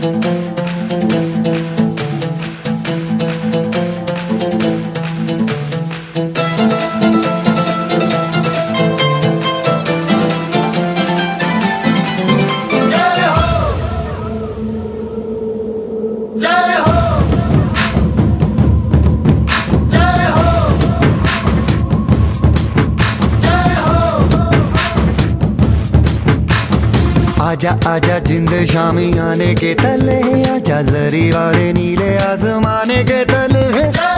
आजा आजा जिंद शामी आने के तले, आजा जरी वाले नीले आसमाने के तले।